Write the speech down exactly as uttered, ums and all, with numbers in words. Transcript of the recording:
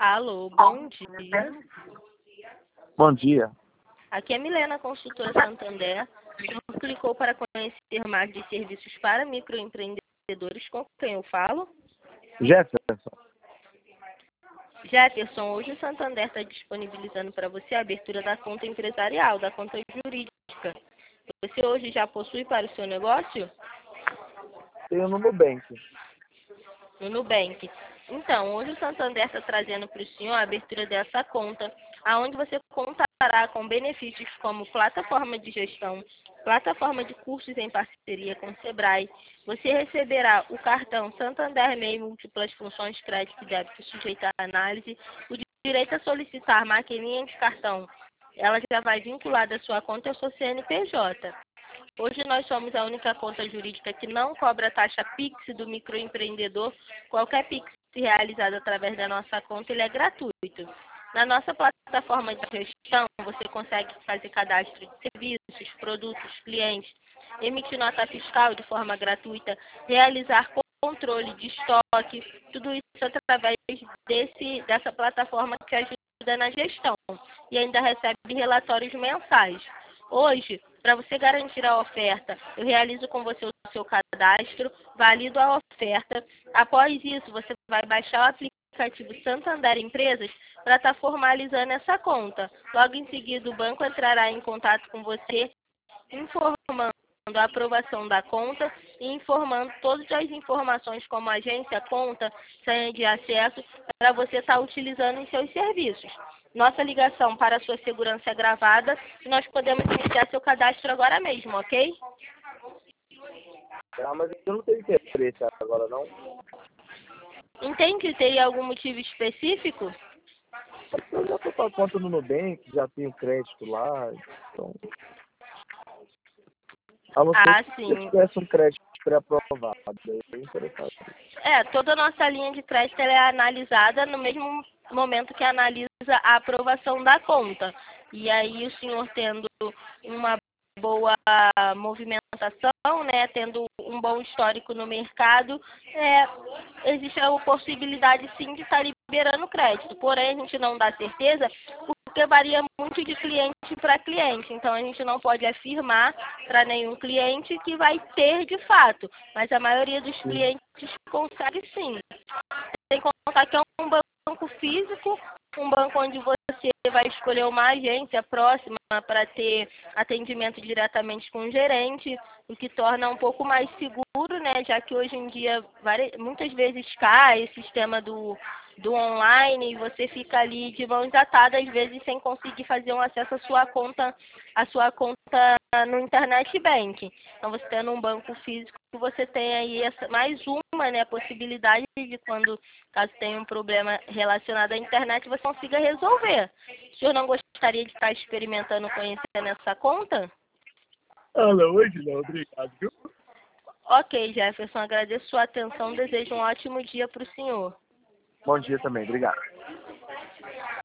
Alô, bom dia. Bom dia. Aqui é Milena, consultora Santander. O senhor clicou para conhecer mais de serviços para microempreendedores. Com quem eu falo? Jefferson. Jefferson, hoje o Santander está disponibilizando para você a abertura da conta empresarial, da conta jurídica. Você hoje já possui para o seu negócio? Tenho no Nubank. No Nubank. Então, hoje o Santander está trazendo para o senhor a abertura dessa conta, aonde você contará com benefícios como plataforma de gestão, plataforma de cursos em parceria com o Sebrae. Você receberá o cartão Santander MEI múltiplas funções crédito e débito sujeito à análise, o direito a solicitar maquininha de cartão. Ela já vai vinculada à sua conta ao seu C N P J. Hoje nós somos a única conta jurídica que não cobra taxa Pix do microempreendedor. Qualquer Pix realizado através da nossa conta, ele é gratuito. Na nossa plataforma de gestão, você consegue fazer cadastro de serviços, produtos, clientes, emitir nota fiscal de forma gratuita, realizar controle de estoque, tudo isso através desse, dessa plataforma que ajuda na gestão e ainda recebe relatórios mensais. Hoje, para você garantir a oferta, eu realizo com você o seu cadastro, valido a oferta. Após isso, você vai baixar o aplicativo Santander Empresas para estar formalizando essa conta. Logo em seguida, o banco entrará em contato com você, informando a aprovação da conta e informando todas as informações como agência, conta, senha de acesso, para você estar utilizando em seus serviços. Nossa ligação para a sua segurança é gravada e nós podemos iniciar seu cadastro agora mesmo, ok? Ah, mas eu não tenho interesse agora, não. Entende? Teria algum motivo específico? Eu já estou com a conta no Nubank, já tenho crédito lá, então... A não ser Ah, que sim. eu tivesse um crédito pré-aprovado, daí eu ia interessado. É, toda a nossa linha de crédito ela é analisada no mesmo momento que analisa a aprovação da conta. E aí o senhor tendo uma boa movimentação, né, tendo um bom histórico no mercado, é, existe a possibilidade sim de estar liberando crédito. Porém, a gente não dá certeza porque varia muito de cliente para cliente. Então, a gente não pode afirmar para nenhum cliente que vai ter de fato. Mas a maioria dos clientes consegue sim. Sem contar que é um banco físico, um banco onde você vai escolher uma agência próxima para ter atendimento diretamente com o gerente, o que torna um pouco mais seguro, né? Já que hoje em dia várias, muitas vezes cai o sistema do, do online e você fica ali de mãos atadas, às vezes sem conseguir fazer um acesso à sua conta, à sua conta no internet bank. Então, você tendo um banco físico, você tem aí essa, mais uma, né, possibilidade de quando, caso tenha um problema relacionado à internet, você consiga resolver. O senhor não gostaria de estar experimentando conhecendo essa conta? Ah, não, hoje não, obrigado, viu? Ok, Jefferson, agradeço sua atenção, desejo um ótimo dia para o senhor. Bom dia também, obrigado.